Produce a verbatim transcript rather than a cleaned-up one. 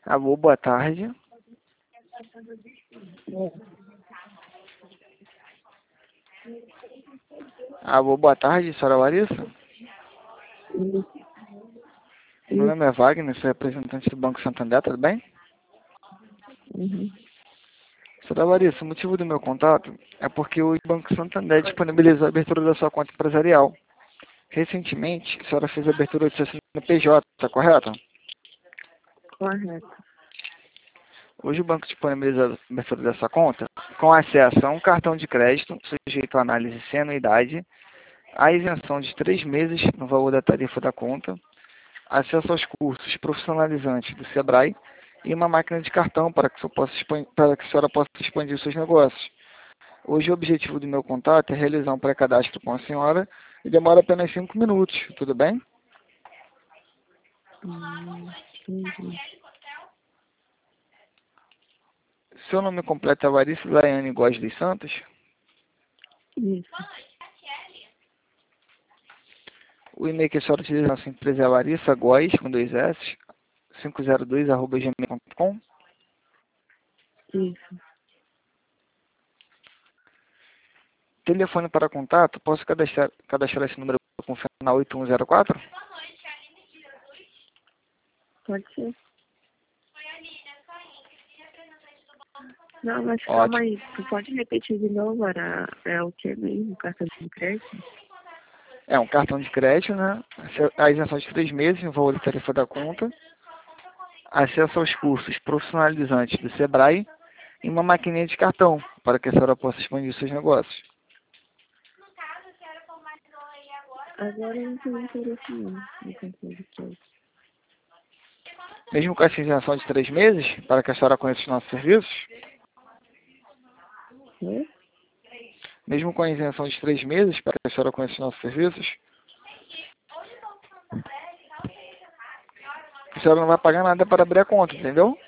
Alô, boa tarde. Alô, boa tarde, senhora Larissa. Meu nome é Wagner, sou representante do Banco Santander, tudo bem? Uhum. Senhora Larissa, o motivo do meu contato é porque o Banco Santander disponibilizou a abertura da sua conta empresarial. Recentemente, a senhora fez a abertura de seu C N P J, tá correto? Correto. Hoje o banco disponibiliza a abertura dessa conta com acesso a um cartão de crédito sujeito à análise sem anuidade, a isenção de três meses no valor da tarifa da conta, acesso aos cursos profissionalizantes do Sebrae e uma máquina de cartão para que, possa, para que a senhora possa expandir os seus negócios. Hoje o objetivo do meu contato é realizar um pré-cadastro com a senhora e demora apenas cinco minutos, tudo bem? Hum, entendi. Seu nome completo é Larissa Laiane Góes dos Santos? Isso. O e-mail que a senhora utiliza na sua empresa é Larissa Góes, com dois S, quinhentos e dois, arroba gmail ponto com. Isso. Telefone para contato, posso cadastrar, cadastrar esse número com o final oito um zero quatro? Pode ser. Não, mas Ótimo. calma aí. Tu pode repetir de novo? Era, é o que mesmo? Cartão de crédito? É um cartão de crédito, né? A isenção de três meses no valor da tarifa da conta, acesso aos cursos profissionalizantes do Sebrae e uma maquininha de cartão para que a senhora possa expandir seus negócios. Agora eu não tenho interesse não no cartão de crédito. Mesmo com essa isenção de três meses, para que a senhora conheça os nossos serviços, É? mesmo com a isenção de três meses, para que a senhora conheça os nossos serviços, a senhora não vai pagar nada para abrir a conta, entendeu?